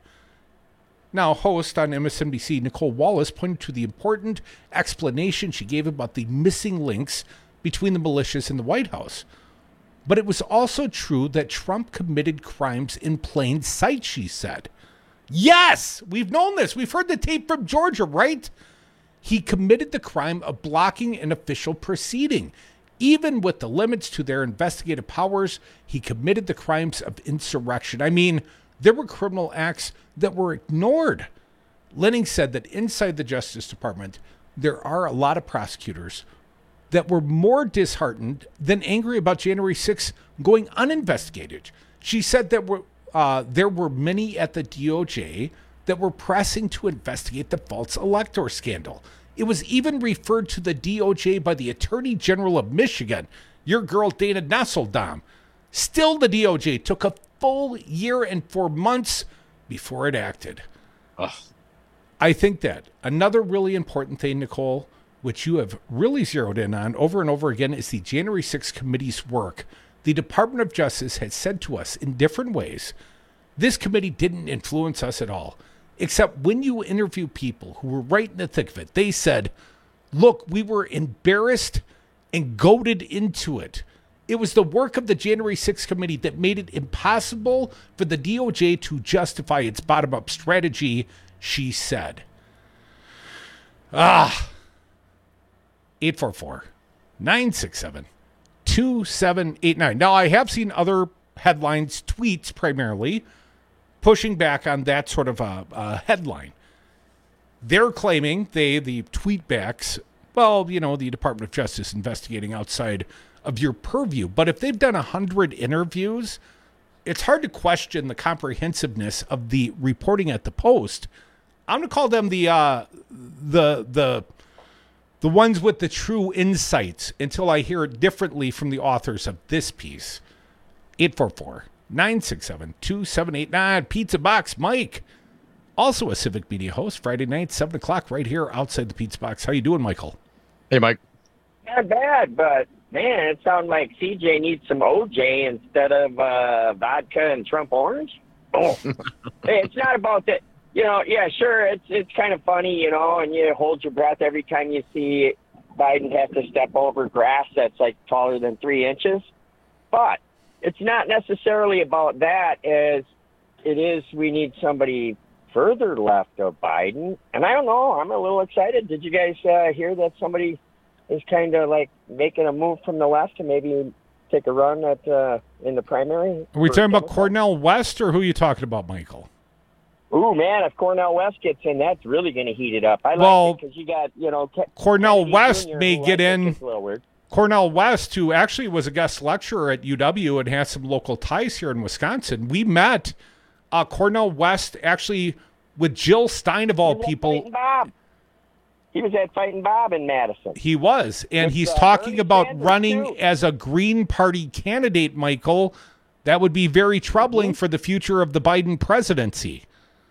Now, host on M S N B C, Nicole Wallace, pointed to the important explanation she gave about the missing links between the militias and the White House. But it was also true that Trump committed crimes in plain sight, she said. Yes, we've known this. We've heard the tape from Georgia, right? He committed the crime of blocking an official proceeding. Even with the limits to their investigative powers, he committed the crimes of insurrection. I mean, there were criminal acts that were ignored. Leonnig said that inside the Justice Department, there are a lot of prosecutors that were more disheartened than angry about January sixth going uninvestigated. She said that were, uh, there were many at the D O J that were pressing to investigate the false elector scandal. It was even referred to the D O J by the Attorney General of Michigan, your girl Dana Nusseldam. Still, the D O J took a full year and four months before it acted. Ugh. I think that another really important thing, Nicole, which you have really zeroed in on over and over again, is the January sixth committee's work. The Department of Justice has said to us in different ways, this committee didn't influence us at all. Except when you interview people who were right in the thick of it, they said, look, we were embarrassed and goaded into it. It was the work of the January sixth committee that made it impossible for the D O J to justify its bottom-up strategy, she said. Ah. eight four four, nine six seven, two seven eight nine. Now, I have seen other headlines, tweets primarily, pushing back on that sort of a, a headline. They're claiming, they, the tweetbacks, well, you know, the Department of Justice investigating outside of your purview. But if they've done one hundred interviews, it's hard to question the comprehensiveness of the reporting at the Post. I'm going to call them the uh, the the the ones with the true insights until I hear it differently from the authors of this piece. eight four four, nine six seven, two seven eight nine. Pizza Box Mike, also a Civic Media host, Friday night, seven o'clock, right here outside the Pizza Box. How you doing, Michael? Hey, Mike. Not bad, but, man, it sounds like C J needs some O J instead of uh, vodka and Trump Orange. Oh, hey, it's not about that. You know, yeah, sure, it's it's kind of funny, you know, and you hold your breath every time you see Biden have to step over grass that's like taller than three inches. But it's not necessarily about that as it is we need somebody further left of Biden. And I don't know, I'm a little excited. Did you guys uh, hear that somebody is kind of like making a move from the left to maybe take a run at uh, in the primary? Are we talking about Cornel West, or who are you talking about, Michael? Ooh, man, if Cornel West gets in, that's really going to heat it up. I well, like it because you got, you know... Ke- Cornel Kennedy West Junior, may get in... A little weird. Cornel West, who actually was a guest lecturer at U W and has some local ties here in Wisconsin. We met uh, Cornel West actually with Jill Stein, of all people. Bob. He was at Fighting Bob in Madison. He was, and With, he's uh, talking Bernie about Sanders, running too. as a Green Party candidate, Michael. That would be very troubling mm-hmm. for the future of the Biden presidency.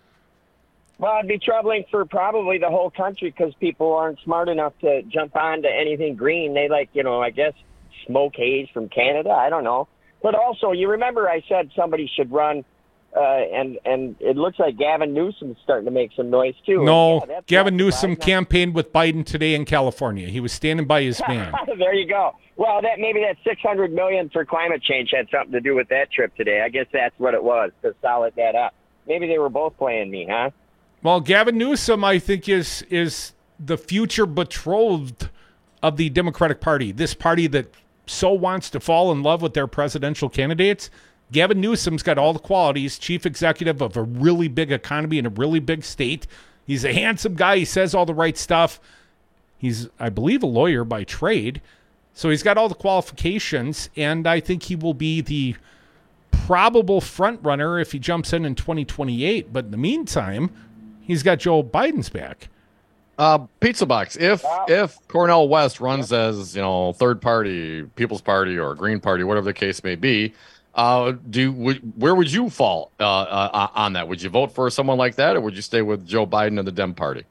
Well, it'd be troubling for probably the whole country because people aren't smart enough to jump on to anything green. They like, you know, I guess, smoke haze from Canada. I don't know. But also, you remember I said somebody should run, uh, and, and it looks like Gavin Newsom's starting to make some noise, too. No, yeah, Gavin Newsom campaigned with Biden today in California. He was standing by his man. There you go. Well, that maybe that six hundred million dollars for climate change had something to do with that trip today. I guess that's what it was, to solid that up. Maybe they were both playing me, huh? Well, Gavin Newsom, I think, is is the future betrothed of the Democratic Party, this party that so wants to fall in love with their presidential candidates. Gavin Newsom's got all the qualities, chief executive of a really big economy in a really big state. He's a handsome guy. He says all the right stuff. He's, I believe, a lawyer by trade. So he's got all the qualifications, and I think he will be the probable front runner if he jumps in in twenty twenty-eight. But in the meantime, he's got Joe Biden's back. Uh, Pizza Box. If if Cornel West runs as, you know, third party, People's Party or Green Party, whatever the case may be, uh, do would, where would you fall uh, uh, on that? Would you vote for someone like that, or would you stay with Joe Biden and the Dem Party?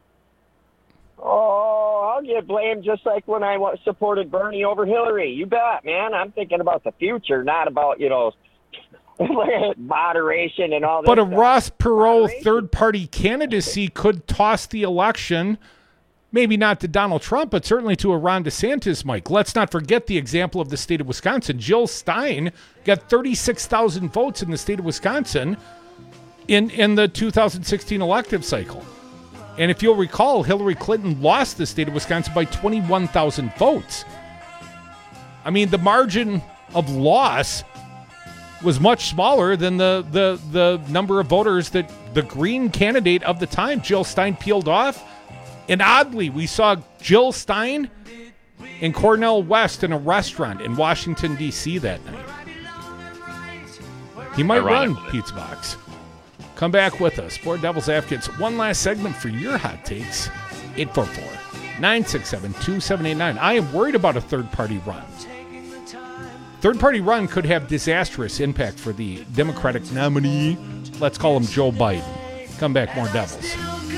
Oh, I'll get blamed just like when I wa- supported Bernie over Hillary. You bet, man. I'm thinking about the future, not about, you know, moderation and all that. But a stuff. Ross Perot third-party candidacy could toss the election, maybe not to Donald Trump, but certainly to a Ron DeSantis, Mike. Let's not forget the example of the state of Wisconsin. Jill Stein got thirty-six thousand votes in the state of Wisconsin in, in the two thousand sixteen elective cycle. And if you'll recall, Hillary Clinton lost the state of Wisconsin by twenty-one thousand votes. I mean, the margin of loss was much smaller than the, the the number of voters that the Green candidate of the time, Jill Stein, peeled off. And oddly, we saw Jill Stein and Cornel West in a restaurant in Washington, D C that night. He might run Pizza Box. Come back with us. Board Devil's Advocates. One last segment for your hot takes. eight four four, nine six seven, two seven eight nine. I am worried about a third-party run. Third-party run could have disastrous impact for the Democratic nominee. Let's call him Joe Biden. Come back, more Devils.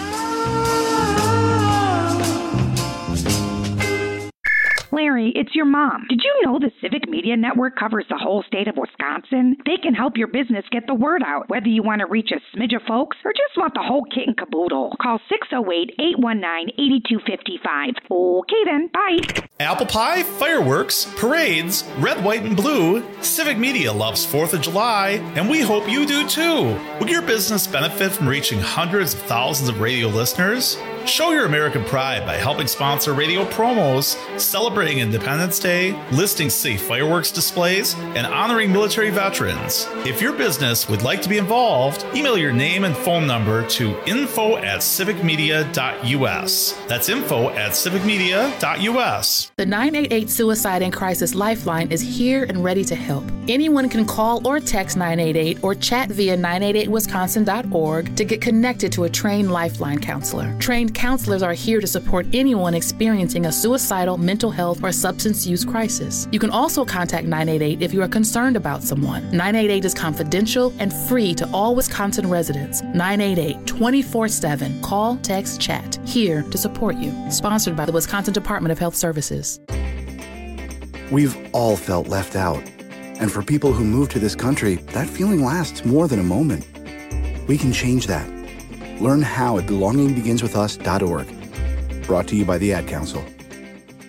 Larry, it's your mom. Did you know the Civic Media Network covers the whole state of Wisconsin? They can help your business get the word out, whether you want to reach a smidge of folks or just want the whole kit and caboodle. Call six oh eight, eight one nine, eight two five five. Okay then, bye. Apple pie, fireworks, parades, red, white, and blue. Civic Media loves fourth of July, and we hope you do too. Would your business benefit from reaching hundreds of thousands of radio listeners? Show your American pride by helping sponsor radio promos, celebrating Independence Day, listing safe fireworks displays, and honoring military veterans. If your business would like to be involved, email your name and phone number to info at civic media dot u s. That's info at civic media dot u s. The nine eight eight Suicide and Crisis Lifeline is here and ready to help. Anyone can call or text nine eight eight or chat via nine eight eight wisconsin dot org to get connected to a trained Lifeline counselor. Trained counselors are here to support anyone experiencing a suicidal, mental health, or substance use crisis. You can also contact nine eight eight if you are concerned about someone. nine eight eight is confidential and free to all Wisconsin residents. nine eight eight, twenty-four seven. Call, text, chat. Here to support you. Sponsored by the Wisconsin Department of Health Services. We've all felt left out. And for people who move to this country, that feeling lasts more than a moment. We can change that. Learn how at belonging begins with us dot org. Brought to you by the Ad Council.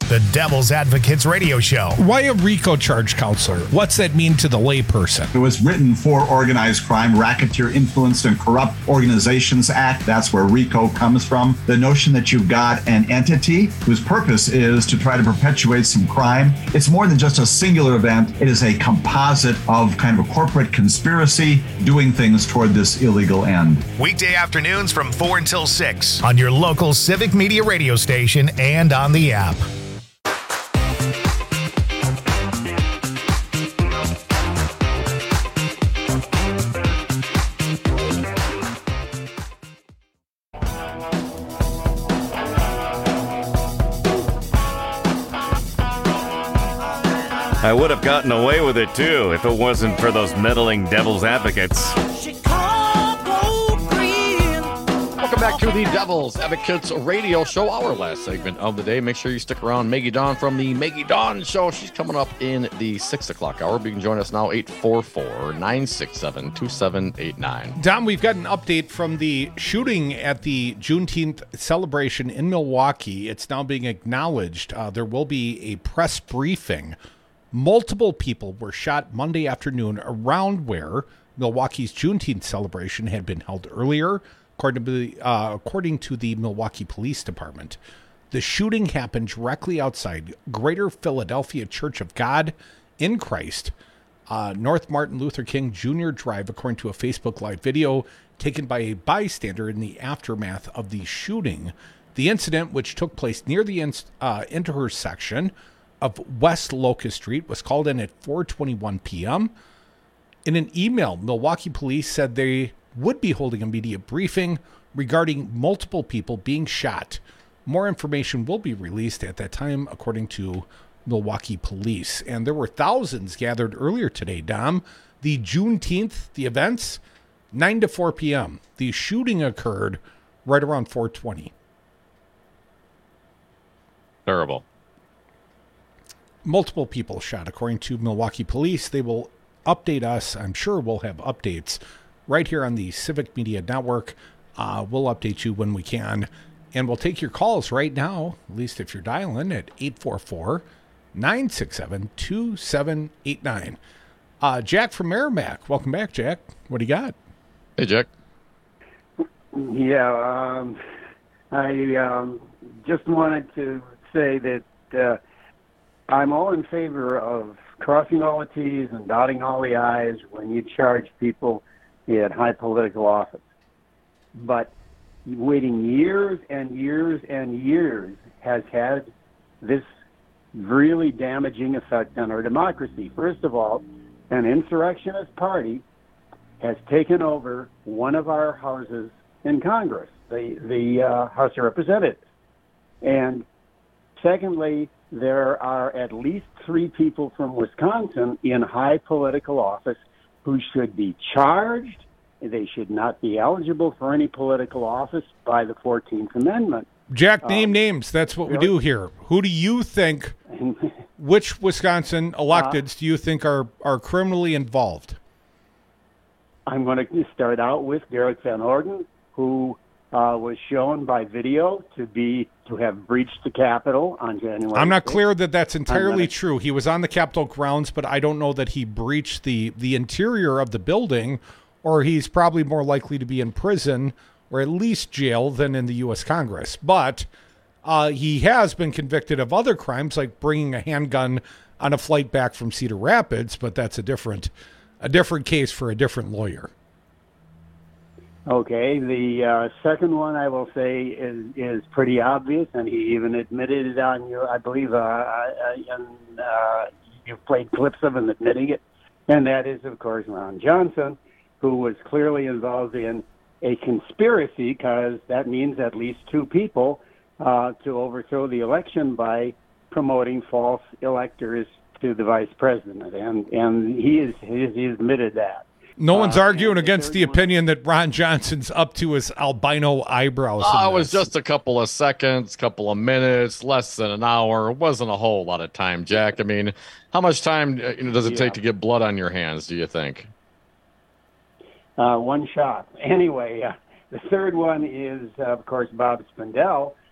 The Devil's Advocates Radio Show. Why a RICO charge, counselor? What's that mean to the layperson? It was written for Organized Crime, Racketeer Influenced and Corrupt Organizations Act. That's where RICO comes from. The notion that you've got an entity whose purpose is to try to perpetuate some crime. It's more than just a singular event. It is a composite of kind of a corporate conspiracy doing things toward this illegal end. Weekday afternoons from four until six on your local Civic Media radio station and on the app. I would have gotten away with it, too, if it wasn't for those meddling devil's advocates. Welcome back to the Devil's Advocates Radio Show, our last segment of the day. Make sure you stick around. Maggie Dawn from the Maggie Dawn Show. She's coming up in the six o'clock hour. You can join us now, eight four four, nine six seven, two seven eight nine. Dom, we've got an update from the shooting at the Juneteenth celebration in Milwaukee. It's now being acknowledged. Uh, there will be a press briefing. Multiple people were shot Monday afternoon around where Milwaukee's Juneteenth celebration had been held earlier, according to the, uh, according to the Milwaukee Police Department. The shooting happened directly outside Greater Philadelphia Church of God in Christ, uh, North Martin Luther King Junior Drive, according to a Facebook Live video taken by a bystander in the aftermath of the shooting. The incident, which took place near the in- uh, intersection of West Locust Street, was called in at four twenty-one p.m. In an email, Milwaukee police said they would be holding a media briefing regarding multiple people being shot. More information will be released at that time, according to Milwaukee police. And there were thousands gathered earlier today, Dom. The Juneteenth, the events, nine to four p.m. The shooting occurred right around four twenty. Terrible. Multiple people shot, according to Milwaukee police. They will update us. I'm sure we'll have updates right here on the Civic Media Network. Uh, we'll update you when we can. And we'll take your calls right now, at least if you're dialing, at eight four four, nine six seven, two seven eight nine. Uh, Jack from Merrimack. Welcome back, Jack. What do you got? Hey, Jack. Yeah, um, I um, just wanted to say that uh, I'm all in favor of crossing all the T's and dotting all the I's when you charge people in high political office. But waiting years and years and years has had this really damaging effect on our democracy. First of all, an insurrectionist party has taken over one of our houses in Congress, the, the uh, House of Representatives. And secondly, there are at least three people from Wisconsin in high political office who should be charged. They should not be eligible for any political office by the fourteenth Amendment. Jack, name um, names. That's what really? we do here. Who do you think, which Wisconsin electeds uh, do you think are, are criminally involved? I'm going to start out with Derek Van Orden, who uh, was shown by video to be to have breached the Capitol on January I'm not sixth. clear that that's entirely gonna, true. He was on the Capitol grounds, but I don't know that he breached the, the interior of the building, or he's probably more likely to be in prison or at least jail than in the U S Congress. But uh, he has been convicted of other crimes, like bringing a handgun on a flight back from Cedar Rapids, but that's a different a different case for a different lawyer. Okay, the uh, second one I will say is is pretty obvious, and he even admitted it on your, I believe, uh, uh, and, uh, you've played clips of him admitting it, and that is, of course, Ron Johnson, who was clearly involved in a conspiracy, because that means at least two people uh, to overthrow the election by promoting false electors to the vice president, and and he is he, he admitted that. No one's uh, arguing the against the opinion that Ron Johnson's up to his albino eyebrows. Oh, it was just a couple of seconds, couple of minutes, less than an hour. It wasn't a whole lot of time, Jack. I mean, how much time you know, does it yeah. take to get blood on your hands, do you think? Uh, one shot. Anyway, uh, the third one is, uh, of course, Bob Spindell,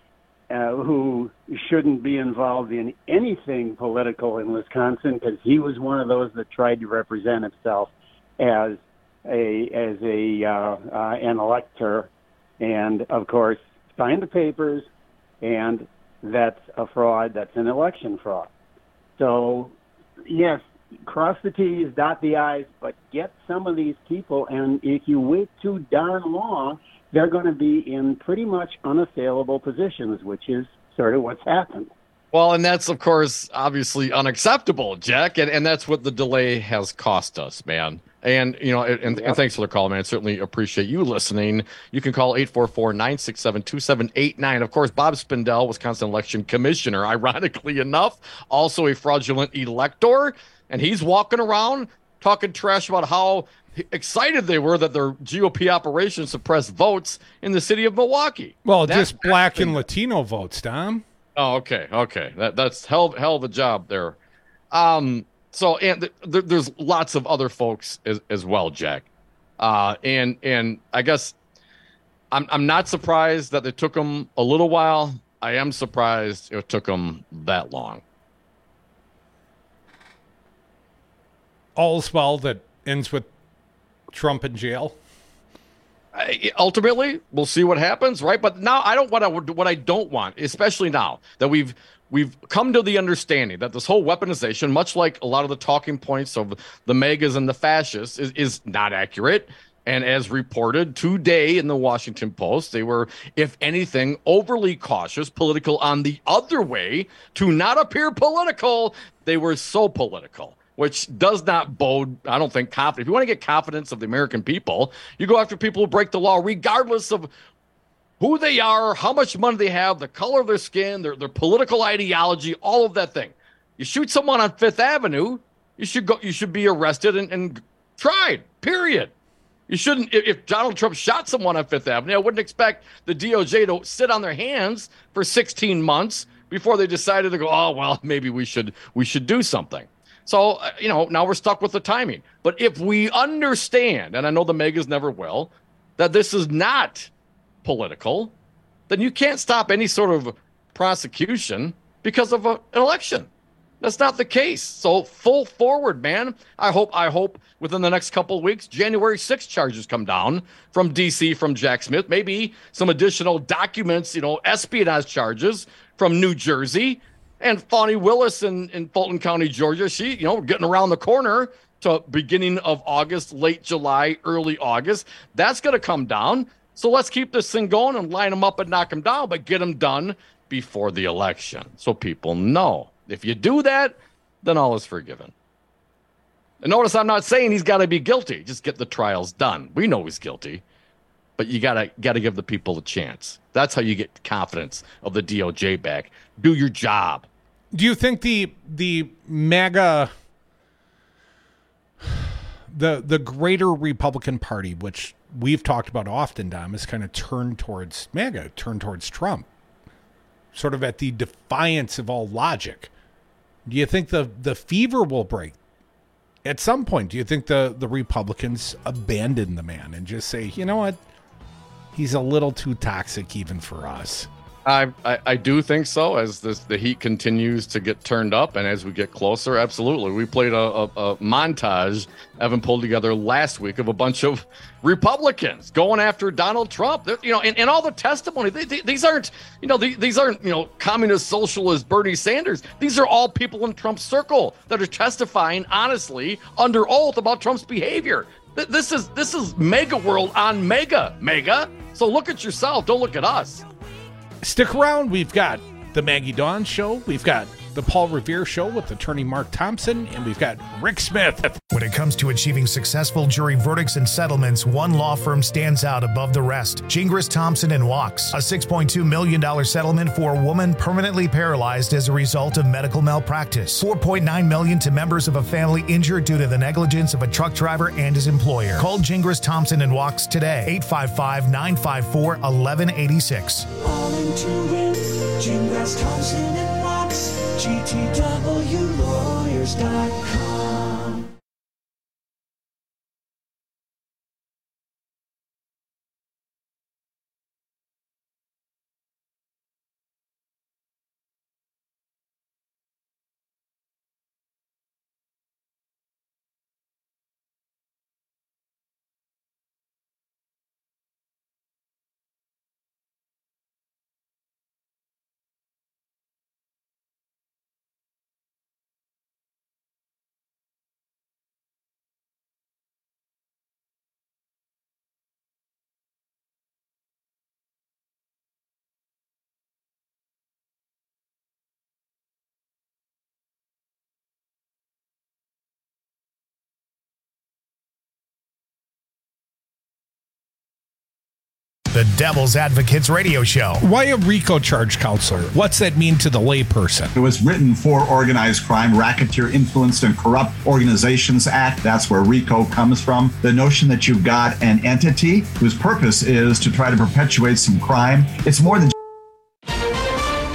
uh, who shouldn't be involved in anything political in Wisconsin because he was one of those that tried to represent himself as a as a uh, uh, an elector, and of course signed the papers, and that's a fraud. That's an election fraud. So, yes, cross the T's, dot the I's, but get some of these people, and if you wait too darn long, they're going to be in pretty much unassailable positions, which is sort of what's happened. Well, and that's, of course, obviously unacceptable, Jack, and, and that's what the delay has cost us, man. And, you know, and, Yep. and thanks for the call, man. I certainly appreciate you listening. You can call eight four four, nine six seven, two seven eight nine. Of course, Bob Spindell, Wisconsin Election Commissioner, ironically enough, also a fraudulent elector, and he's walking around talking trash about how excited they were that their G O P operation suppressed votes in the city of Milwaukee. Well, That's just black and Latino votes, Tom. Oh, okay, okay. That that's hell hell of a job there. Um, so and th- th- there's lots of other folks as, as well, Jack. Uh, and and I guess I'm I'm not surprised that it took them a little while. I am surprised it took them that long. All's well that ends with Trump in jail. I, ultimately, we'll see what happens, right? But now I don't what I what I don't want, especially now that we've we've come to the understanding that this whole weaponization, much like a lot of the talking points of the megas and the fascists, is, is not accurate. And as reported today in the Washington Post, they were, if anything, overly cautious, political on the other way to not appear political. They were so political, which does not bode, I don't think, confidence. If you want to get confidence of the American people, you go after people who break the law, regardless of who they are, how much money they have, the color of their skin, their, their political ideology, all of that thing. You shoot someone on Fifth Avenue, you should go. You should be arrested and, and tried, period. You shouldn't, if, if Donald Trump shot someone on Fifth Avenue, I wouldn't expect the D O J to sit on their hands for sixteen months before they decided to go, oh, well, maybe we should we should do something. So, uh, you know, now we're stuck with the timing. But if we understand, and I know the megas never will, that this is not political, then you can't stop any sort of prosecution because of a, an election. That's not the case. So full forward, man. I hope I hope within the next couple of weeks, January sixth charges come down from D C, from Jack Smith. Maybe some additional documents, you know, espionage charges from New Jersey. And Fani Willis in, in Fulton County, Georgia, she, you know, getting around the corner to beginning of August, late July, early August. That's going to come down. So let's keep this thing going and line them up and knock them down, but get them done before the election so people know. If you do that, then all is forgiven. And notice I'm not saying he's got to be guilty. Just get the trials done. We know he's guilty, but you got to got to give the people a chance. That's how you get confidence of the D O J back. Do your job. Do you think the the MAGA, the the greater Republican Party, which we've talked about often, Dom, is kind of turned towards MAGA, turned towards Trump, sort of at the defiance of all logic? Do you think the the fever will break at some point? Do you think the the Republicans abandon the man and just say, you know what, he's a little too toxic even for us? I, I I do think so. As this, the heat continues to get turned up, and as we get closer, absolutely. We played a, a, a montage Evan pulled together last week of a bunch of Republicans going after Donald Trump. They're, you know, and, and all the testimony. They, they, these aren't, you know, they, these aren't, you know, communist socialist Bernie Sanders. These are all people in Trump's circle that are testifying honestly under oath about Trump's behavior. This is this is mega world on mega mega. So look at yourself. Don't look at us. Stick around. We've got the Maggie Dawn Show. We've got the Paul Revere Show with attorney Mark Thompson. And we've got Rick Smith. When it comes to achieving successful jury verdicts and settlements, one law firm stands out above the rest. Gingras, Thompson and Wachs. A six point two million dollars settlement for a woman permanently paralyzed as a result of medical malpractice. four point nine million dollars to members of a family injured due to the negligence of a truck driver and his employer. Call Gingras, Thompson and Wachs today. eight five five, nine five four, one one eight six. All into it. Gingras, Thompson and Wachs. G T W lawyers dot com The Devil's Advocates Radio Show. Why a RICO charge, counselor? What's that mean to the layperson? It was written for Organized Crime, Racketeer Influenced and Corrupt Organizations Act. That's where RICO comes from. The notion that you've got an entity whose purpose is to try to perpetuate some crime. It's more than